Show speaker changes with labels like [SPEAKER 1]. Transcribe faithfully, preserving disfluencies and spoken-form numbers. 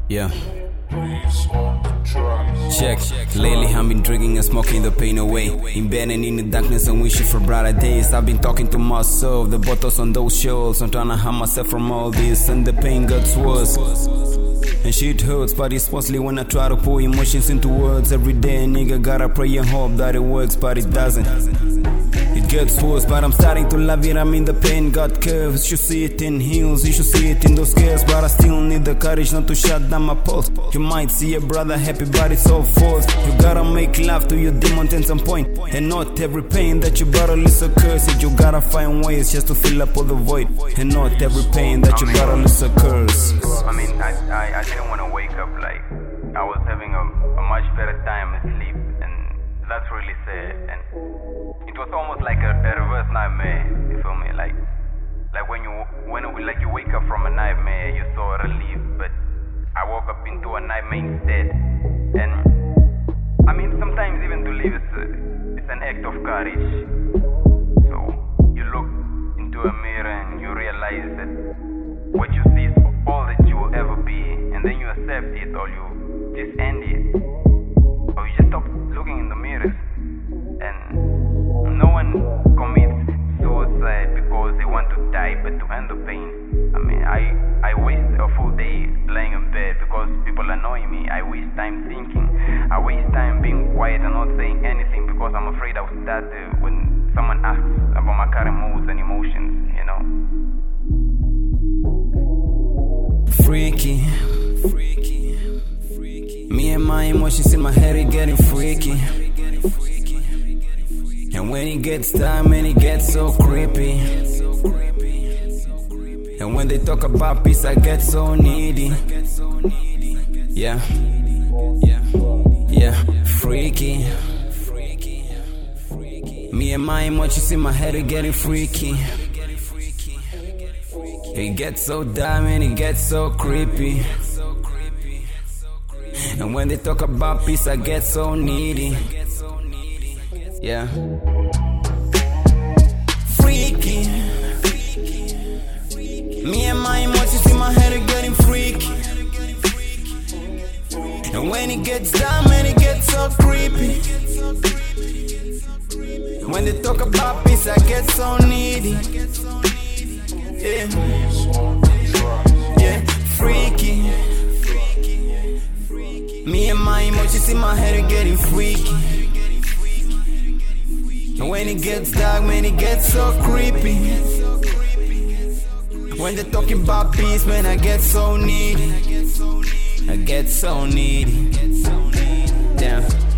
[SPEAKER 1] Yeah. Check. Lately I've been drinking and smoking the pain away. In bed and in the darkness and wishing for brighter days. I've been talking to myself, the bottles on those shelves. I'm trying to harm myself from all this, and the pain gets worse. And shit hurts, but it's mostly when I try to put emotions into words. Every day, nigga, gotta pray and hope that it works, but it doesn't. It gets worse, but I'm starting to love it. I mean, the pain got curves. You should see it in heels, you should see it in those scars. But I still need the courage not to shut down my pulse. You might see a brother happy, but it's all false. You gotta make love to your demons at some point, and not every pain that you battle is a curse. You gotta find ways just to fill up all the void, and not every pain that you battle is a curse.
[SPEAKER 2] I mean, I, I, I didn't want to wake up like I was having a, a much better time asleep, and that's really sad. And it was almost like a, a reverse nightmare. You feel me? Like, like when you when like you wake up from a nightmare, you saw relief, but I woke up into a nightmare instead. And I mean, sometimes even to live is a, it's an act of courage. So you look into a mirror and you realize that what you see is all that you will ever be, and then you accept it, or you just end it, or you just stop looking in the mirrors. And no one commits suicide because they want to die, but to end the pain. I mean, I, I waste a full day laying in bed because people annoy me. I waste time thinking. I waste time being quiet and not saying anything because I'm afraid I'll start uh, when someone asks about my current moods and emotions, you know.
[SPEAKER 1] Freaky, freaky, freaky. Me and my emotions in my head are getting freaky. And when it gets time, man, it gets so creepy. And when they talk about peace, I get so needy. Yeah, yeah, yeah, freaky. Me and my emotions in my head are getting freaky. It gets so dumb and it gets so creepy. And when they talk about peace, I get so needy. Yeah. Freaky. Me and my emotions in my head are getting freaky. And when it gets dumb and it gets so creepy. When they talk about peace, I get so needy. Yeah, yeah, freaky. Me and my emotions in my head are getting freaky. And when it gets dark, man, it gets so creepy. When they're talking about peace, man, I get so needy. I get so needy. Damn.